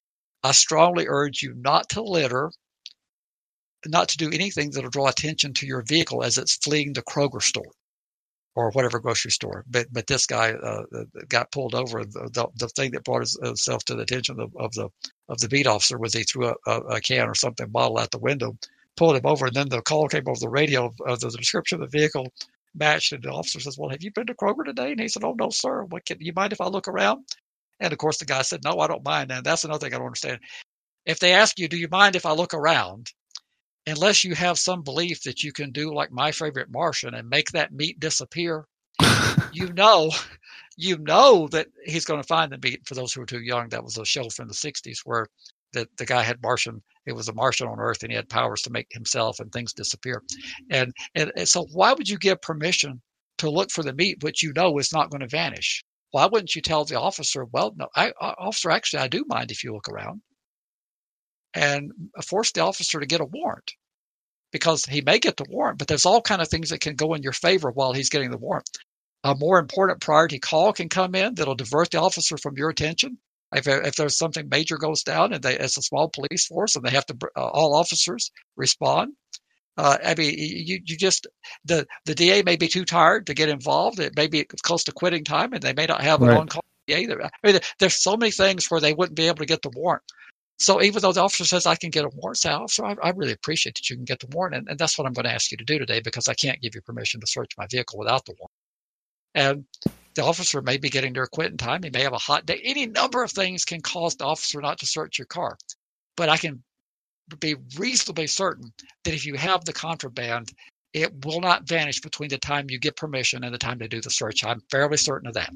I strongly urge you not to litter, not to do anything that'll draw attention to your vehicle as it's fleeing the Kroger store or whatever grocery store. But this guy got pulled over. The thing that brought himself to the attention of the beat officer was he threw a can or something, bottle out the window, pulled him over, and then the call came over the radio of the description of the vehicle matched, and the officer says, "Well, have you been to Kroger today?" And he said, "Oh, no, sir. You mind if I look around?" And of course, the guy said, "No, I don't mind." And that's another thing I don't understand. If they ask you, "Do you mind if I look around?" Unless you have some belief that you can do like My Favorite Martian and make that meat disappear, you know that he's going to find the meat. For those who are too young, that was a show from the 60s where the guy had it was a Martian on Earth, and he had powers to make himself and things disappear. And so why would you give permission to look for the meat which you know is not going to vanish? Why wouldn't you tell the officer, "Well, no, officer, actually, I do mind if you look around," and force the officer to get a warrant, because he may get the warrant, but there's all kind of things that can go in your favor while he's getting the warrant. A more important priority call can come in that'll divert the officer from your attention. If there's something major goes down and it's a small police force and they have to all officers respond. I mean, you just the DA may be too tired to get involved. It may be close to quitting time, and they may not have an on-call DA. I mean, there's so many things where they wouldn't be able to get the warrant. So even though the officer says I can get a warrant, say, "Officer, I really appreciate that you can get the warrant," and that's what I'm going to ask you to do today, because I can't give you permission to search my vehicle without the warrant. And the officer may be getting their quitting time. He may have a hot day. Any number of things can cause the officer not to search your car. But I can be reasonably certain that if you have the contraband, it will not vanish between the time you get permission and the time they do the search. I'm fairly certain of that.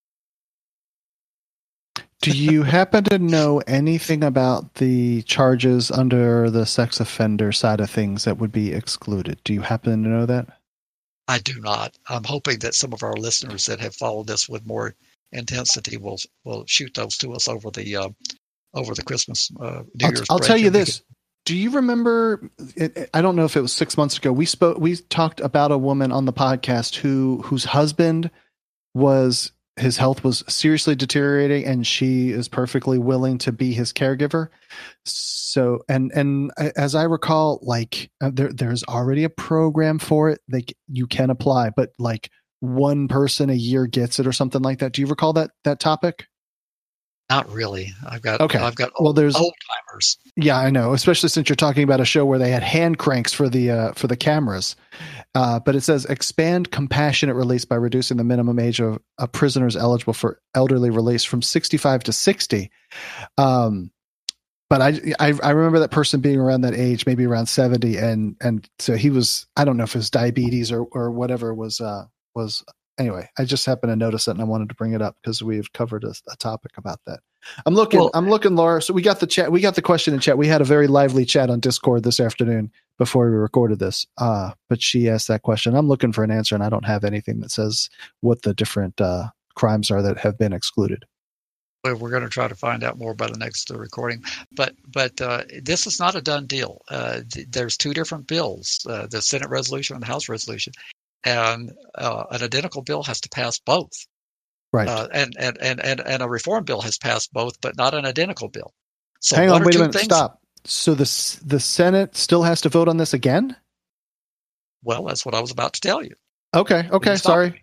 Do you happen to know anything about the charges under the sex offender side of things that would be excluded? Do you happen to know that? I do not. I'm hoping that some of our listeners that have followed this with more intensity will shoot those to us over the Christmas New Year's. I'll tell you this. Do you remember? I don't know if it was 6 months ago. We talked about a woman on the podcast whose husband his health was seriously deteriorating, and she is perfectly willing to be his caregiver. So, and as I recall, like there's already a program for it. You can apply, but like one person a year gets it or something like that. Do you recall that topic? Not really. I've got there's old timers. Yeah, I know. Especially since you're talking about a show where they had hand cranks for the cameras. But it says expand compassionate release by reducing the minimum age of prisoners eligible for elderly release from 65 to 60. But I remember that person being around that age, maybe around 70, and so he was. I don't know if it was diabetes or whatever was. Anyway, I just happened to notice it, and I wanted to bring it up because we've covered a topic about that. I'm looking, Laura. So we got the chat. We got the question in chat. We had a very lively chat on Discord this afternoon before we recorded this. But she asked that question. I'm looking for an answer, and I don't have anything that says what the different crimes are that have been excluded. We're going to try to find out more by the next recording. But this is not a done deal. There's two different bills: the Senate resolution and the House resolution. And an identical bill has to pass both, right? And a reform bill has passed both, but not an identical bill. So hang on, wait a minute, stop. So the Senate still has to vote on this again? Well, that's what I was about to tell you. Okay, sorry.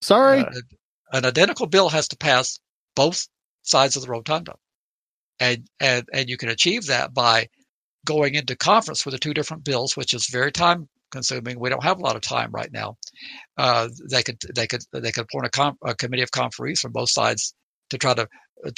An identical bill has to pass both sides of the rotunda, and you can achieve that by going into conference with the two different bills, which is very time consuming. We don't have a lot of time right now. They could appoint a committee of conferees from both sides to try to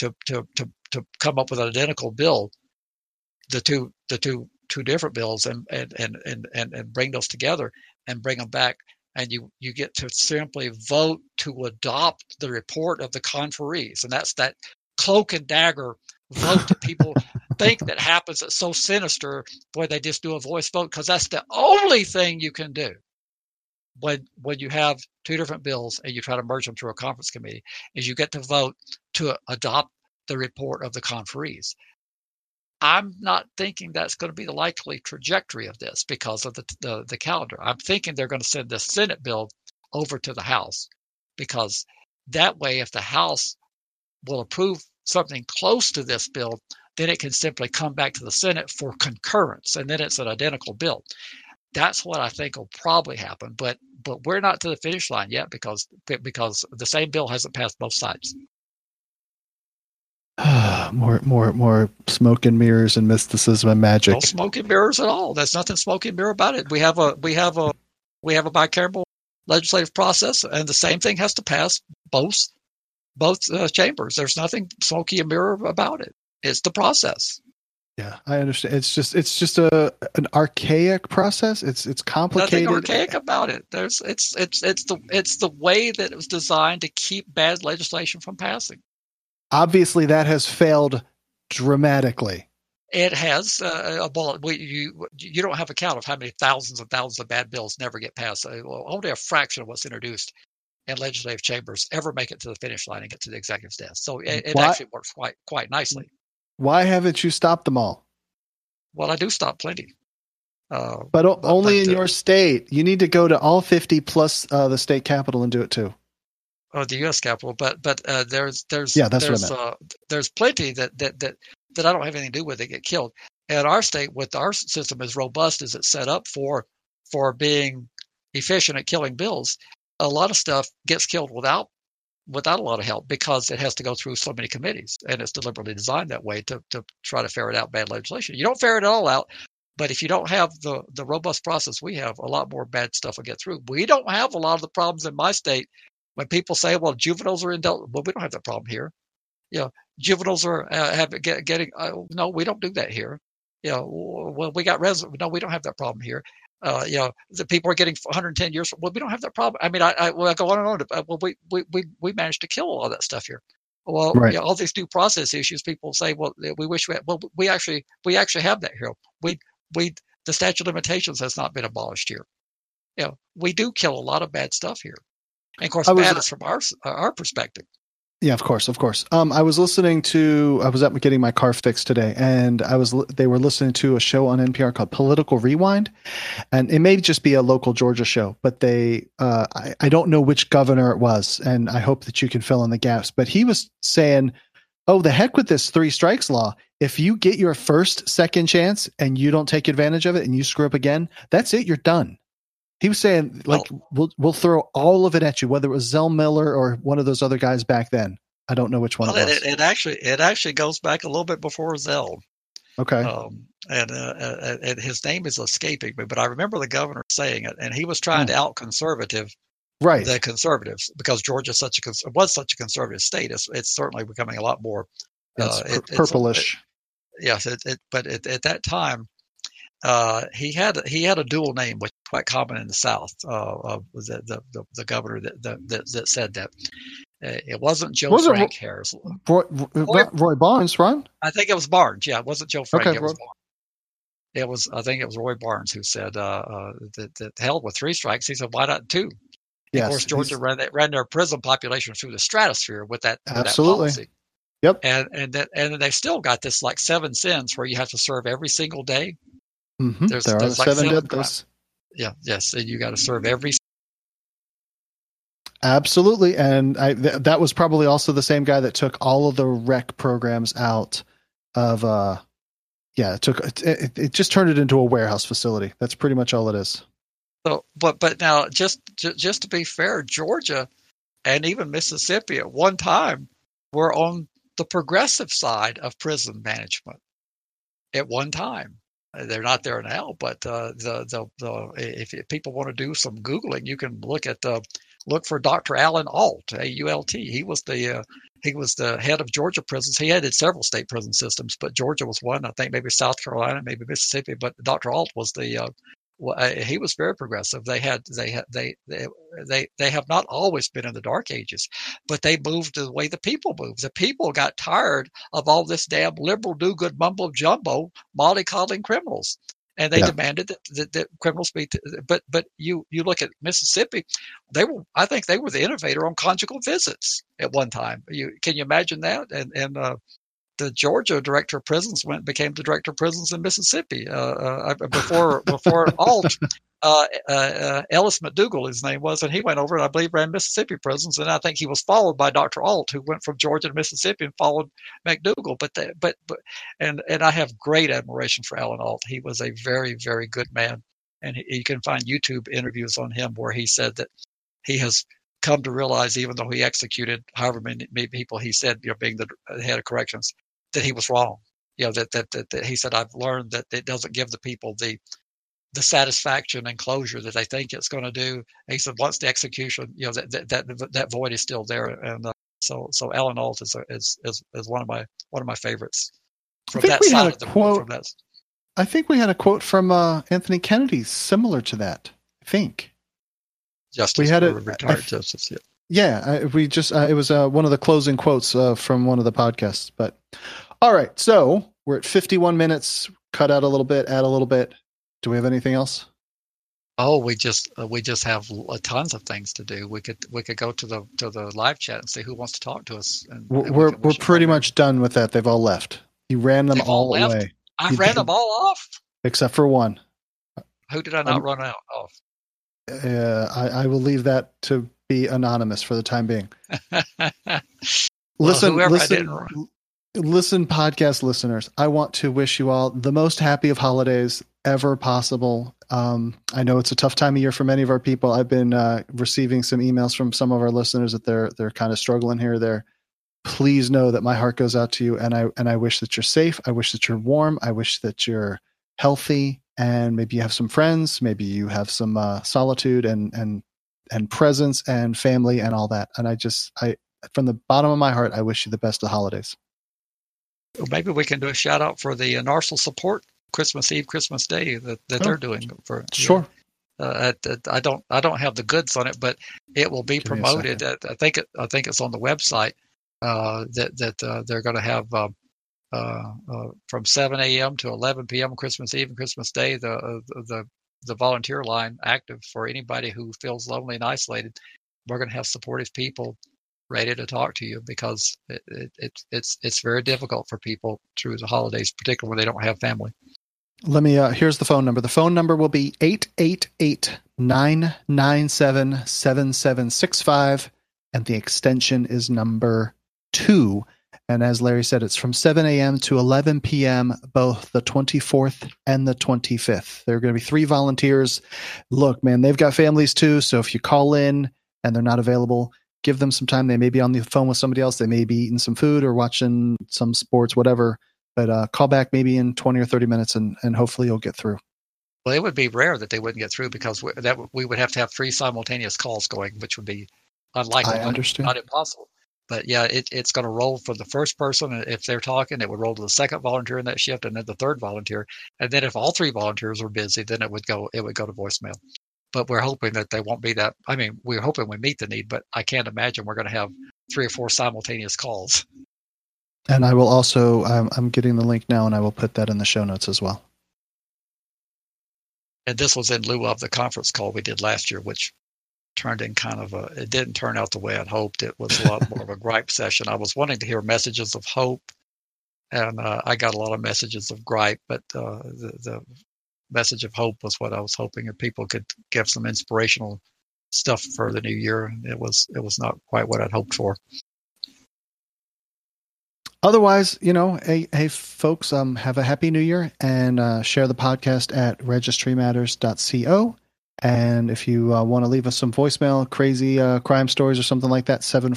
come up with an identical bill, the two different bills, and bring those together and bring them back, and you get to simply vote to adopt the report of the conferees, and that's that cloak and dagger vote that people think that happens. That's so sinister. Boy, they just do a voice vote, because that's the only thing you can do when you have two different bills and you try to merge them through a conference committee, is you get to vote to adopt the report of the conferees. I'm not thinking that's going to be the likely trajectory of this because of the calendar. I'm thinking they're going to send the Senate bill over to the House, because that way, if the House will approve something close to this bill, then it can simply come back to the Senate for concurrence, and then it's an identical bill. That's what I think will probably happen, but we're not to the finish line yet because the same bill hasn't passed both sides. More smoke and mirrors and mysticism and magic. No smoke and mirrors at all. There's nothing smoke and mirror about it. We have a bicameral legislative process, and the same thing has to pass both chambers. There's nothing smoky and mirror about it. It's the process. Yeah, I understand. It's just an archaic process. It's complicated. Nothing archaic about it. It's the way that it was designed to keep bad legislation from passing. Obviously, that has failed dramatically. It has a bullet. You don't have a count of how many thousands and thousands of bad bills never get passed. Only a fraction of what's introduced in legislative chambers ever make it to the finish line and get to the executive's desk. So it actually works quite nicely. Why haven't you stopped them all? Well, I do stop plenty. But only in your state. You need to go to all 50 plus the state capital and do it too. Oh, the U.S. Capitol, but there's that's what I meant. There's plenty that I don't have anything to do with that get killed. And our state, with our system as robust as it's set up for being efficient at killing bills, a lot of stuff gets killed without a lot of help because it has to go through so many committees, and it's deliberately designed that way to try to ferret out bad legislation. You don't ferret it all out, but if you don't have the robust process we have, a lot more bad stuff will get through. We don't have a lot of the problems in my state. When people say, "Well, juveniles are indelible," well, we don't have that problem here. Juveniles are getting. No, we don't do that here. Well, we got no, we don't have that problem here. The people are getting 110 years. Well, we don't have that problem. I mean, I go on and on. Well, we managed to kill all that stuff here. Well, right. All these due process issues. People say, "Well, we wish we had." Well, we actually have that here. The statute of limitations has not been abolished here. We do kill a lot of bad stuff here. And of course, bad is from our perspective. Yeah, of course. I was up getting my car fixed today, and they were listening to a show on NPR called Political Rewind, and it may just be a local Georgia show, but I don't know which governor it was, and I hope that you can fill in the gaps. But he was saying, "Oh, the heck with this 3 strikes law. If you get your second chance and you don't take advantage of it and you screw up again, that's it. You're done." He was saying, we'll throw all of it at you, whether it was Zell Miller or one of those other guys back then. I don't know which one it was. It actually goes back a little bit before Zell. Okay. And his name is escaping me, but I remember the governor saying it, and he was trying to out-conservative the conservatives because Georgia was such a conservative state. It's certainly becoming a lot more purplish. Yes, but at that time, he had a dual name, which is quite common in the South. The governor that said that it wasn't Joe Frank Harris. Roy Barnes, right? I think it was Barnes. Yeah, it wasn't Joe Frank. Okay, it was Barnes. I think it was Roy Barnes who said that hell with 3 strikes. He said, why not 2? Yes, of course, Georgia ran their prison population through the stratosphere with that. Absolutely. That policy. Yep. And they still got this like 7 sins where you have to serve every single day. Mm-hmm. There are like 7 deaths. Yeah. Yes. And you got to serve every. Absolutely. And that was probably also the same guy that took all of the rec programs out of, it just turned it into a warehouse facility. That's pretty much all it is. So, but now just to be fair, Georgia and even Mississippi at one time were on the progressive side of prison management at one time. They're not there now, but if people want to do some Googling, you can look for Dr. Alan Alt, A-U-L-T. He was the head of Georgia prisons. He headed several state prison systems, but Georgia was one. I think maybe South Carolina, maybe Mississippi. But Dr. Alt was he was very progressive. They have not always been in the dark ages, but they moved the way the people moved. The people got tired of all this damn liberal do-good mumbo jumbo mollycoddling criminals, and they demanded that criminals be. But you look at Mississippi, I think they were the innovator on conjugal visits at one time. Can you imagine that? And the Georgia director of prisons became the director of prisons in Mississippi before Alt. Ellis McDougall, his name was, and he went over and I believe ran Mississippi prisons, and I think he was followed by Dr. Alt, who went from Georgia to Mississippi and followed McDougall. And I have great admiration for Alan Alt. He was a very, very good man, and you can find YouTube interviews on him where he said that he has come to realize, even though he executed however many people he said, being the head of corrections, that he was wrong. That he said, I've learned that it doesn't give the people the satisfaction and closure that they think it's going to do. And he said, once the execution, that void is still there. And so Alan Alt is one of my favorites from that side of the world. I think we had a quote from Anthony Kennedy similar to that. I think. Justice, we had a retired justice. Yeah, we just it was one of the closing quotes from one of the podcasts. But all right, so we're at 51 minutes. Cut out a little bit, add a little bit. Do we have anything else? Oh, we just have tons of things to do. We could go to the live chat and see who wants to talk to us. And we're pretty much done with that. They've all left. He ran them all away. I ran them all off, except for one. Who did I not run out off? I will leave that to be anonymous for the time being. Listen, podcast listeners, I want to wish you all the most happy of holidays ever possible. I know it's a tough time of year for many of our people. I've been receiving some emails from some of our listeners that they're kind of struggling here or there. Please know that my heart goes out to you, and I wish that you're safe. I wish that you're warm. I wish that you're healthy, and maybe you have some friends. Maybe you have some solitude and presence and family and all that. And I from the bottom of my heart, I wish you the best of holidays. Well, maybe we can do a shout out for the NARSL support Christmas Eve, Christmas Day that they're doing for. Sure. I don't have the goods on it, but it will be promoted. I think it's on the website that they're going to have from 7 a.m. to 11 p.m. Christmas Eve and Christmas Day the volunteer line active for anybody who feels lonely and isolated. We're going to have supportive people ready to talk to you because it's very difficult for people through the holidays, particularly when they don't have family. Let me, here's the phone number. The phone number will be 888-997-7765, and the extension is number 2. And as Larry said, it's from 7 a.m. to 11 p.m., both the 24th and the 25th. There are going to be 3 volunteers. Look, man, they've got families too, so if you call in and they're not available, give them some time. They may be on the phone with somebody else. They may be eating some food or watching some sports, whatever. But call back maybe in 20 or 30 minutes, and hopefully you'll get through. Well, it would be rare that they wouldn't get through because we would have to have 3 simultaneous calls going, which would be unlikely. I understand. Not impossible. But yeah, it's going to roll for the first person. If they're talking, it would roll to the second volunteer in that shift, and then the third volunteer. And then if all 3 volunteers are busy, then it would go to voicemail. But we're hoping that they won't be that. I mean, we're hoping we meet the need, but I can't imagine we're going to have 3 or 4 simultaneous calls. And I will also, I'm getting the link now, and I will put that in the show notes as well. And this was in lieu of the conference call we did last year, which turned in it didn't turn out the way I'd hoped. It was a lot more of a gripe session. I was wanting to hear messages of hope, and I got a lot of messages of gripe, but the message of hope was what I was hoping, and people could give some inspirational stuff for the new year. It was not quite what I'd hoped for. Otherwise, hey folks, have a happy new year, and share the podcast at registrymatters.co. And if you want to leave us some voicemail, crazy crime stories or something like that,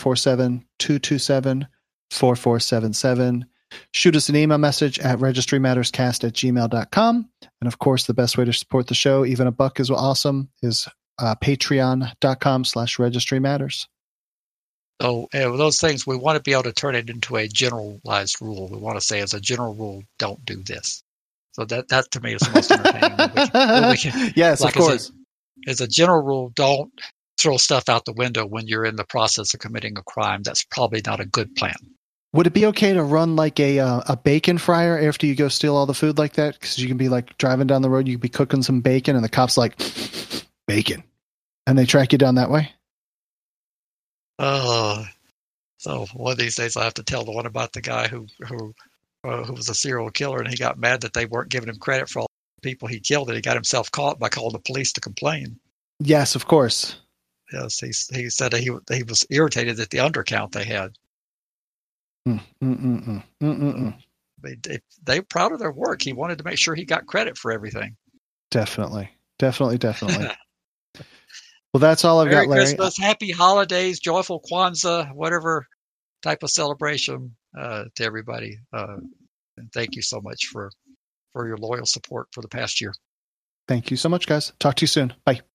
747-227-4477. Shoot us an email message at registrymatterscast@gmail.com. And of course, the best way to support the show, even $1 is awesome, is patreon.com/registrymatters. So those things, we want to be able to turn it into a generalized rule. We want to say, as a general rule, don't do this. So that to me is the most entertaining. Yes, of course. As a general rule, don't throw stuff out the window when you're in the process of committing a crime. That's probably not a good plan. Would it be okay to run like a bacon fryer after you go steal all the food like that? Because you can be like driving down the road, you could be cooking some bacon, and the cop's like, bacon. And they track you down that way? So one of these days I have to tell the one about the guy who was a serial killer, and he got mad that they weren't giving him credit for all the people he killed, and he got himself caught by calling the police to complain. Yes, of course. Yes, he said he was irritated at the undercount they had. They were proud of their work. He wanted to make sure he got credit for everything. Definitely. Well, that's all I've got, Larry. Merry Christmas, happy holidays, joyful Kwanzaa, whatever type of celebration to everybody. And thank you so much for your loyal support for the past year. Thank you so much, guys. Talk to you soon. Bye.